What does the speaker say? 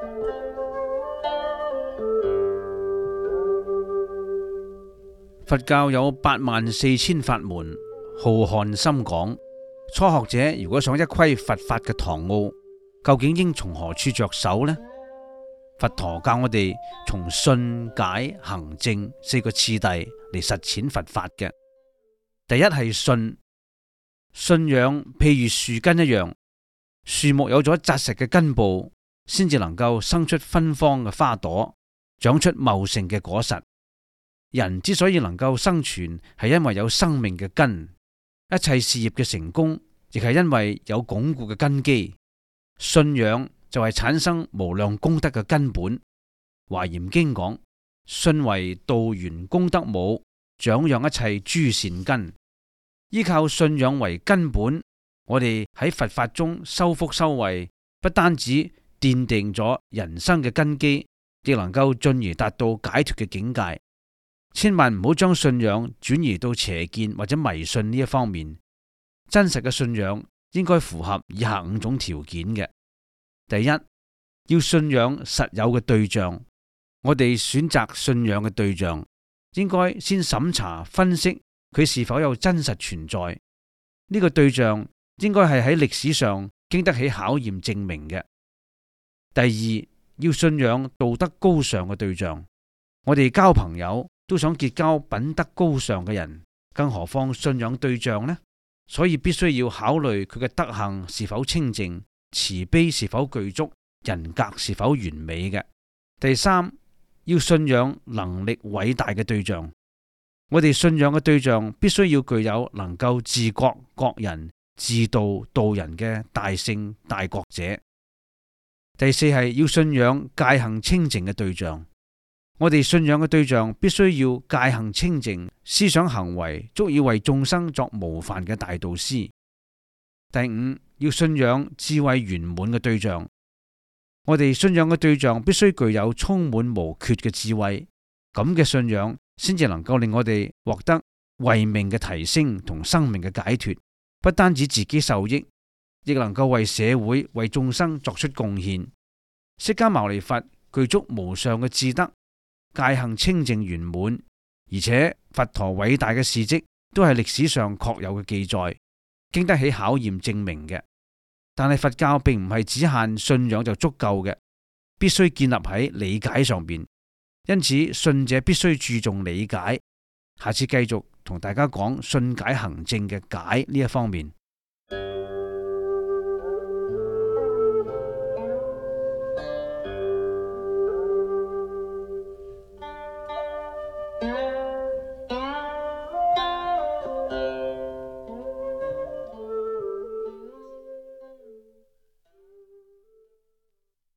佛教有84000法門，浩瀚深廣。初學者如果想一窺佛法嘅堂奧，究竟應從何處着手呢？佛陀教我哋從信解行證4個次第嚟實踐佛法嘅。第一係信，信仰譬如樹根一樣，樹木有咗紮實嘅根部，先至能夠生出芬芳嘅花朵，長出茂盛嘅果實。人之所以能夠生存，係因為有生命嘅根。一切事業嘅成功，亦係因為有鞏固嘅根基。信仰就係產生無量功德嘅根本。華嚴經講：信為道源功德母，長養一切諸善根。依靠信仰為根本，我哋喺佛法中修福修慧，不單止奠定咗人生嘅根基，亦能夠進而達到解脫嘅境界。千萬唔好將信仰轉移到邪見或者迷信呢一方面。真實嘅信仰應該符合以下5種條件嘅。第一，要信仰實有嘅對象。我哋選擇信仰嘅對象，應該先審查分析佢是否有真實存在。呢個對象應該係喺歷史上經得起考驗證明嘅。第二，要信仰道德高尚嘅對象。我哋交朋友都想結交品德高尚嘅人，更何況信仰對象呢？所以必須要考慮佢嘅德行是否清淨，慈悲是否具足，人格是否完美嘅。第三，要信仰能力偉大嘅對象。我哋信仰嘅對象必須要具有能夠治國國人、治道度人嘅大聖大國者。第四係要信仰戒行清淨嘅對象。我哋信仰嘅對象必須要戒行清淨，思想行為足以為眾生作模範嘅大導師。第五，要信仰智慧圓滿嘅對象。我哋信仰嘅對象必須具有充滿無缺嘅智慧，咁嘅信仰先至能夠令我哋獲得慧命嘅提升同生命嘅解脫，不單止自己受益，亦能夠為社會為眾生作出貢獻。釋迦牟尼佛具足無上嘅智德，戒行清淨圓滿，而且佛陀偉大嘅事蹟都係歷史上確有嘅記載，經得起考驗證明嘅。但係佛教並唔係只限信仰就足夠嘅，必須建立喺理解上邊。因此信者必須注重理解。下次繼續同大家講信解行證嘅解呢一方面。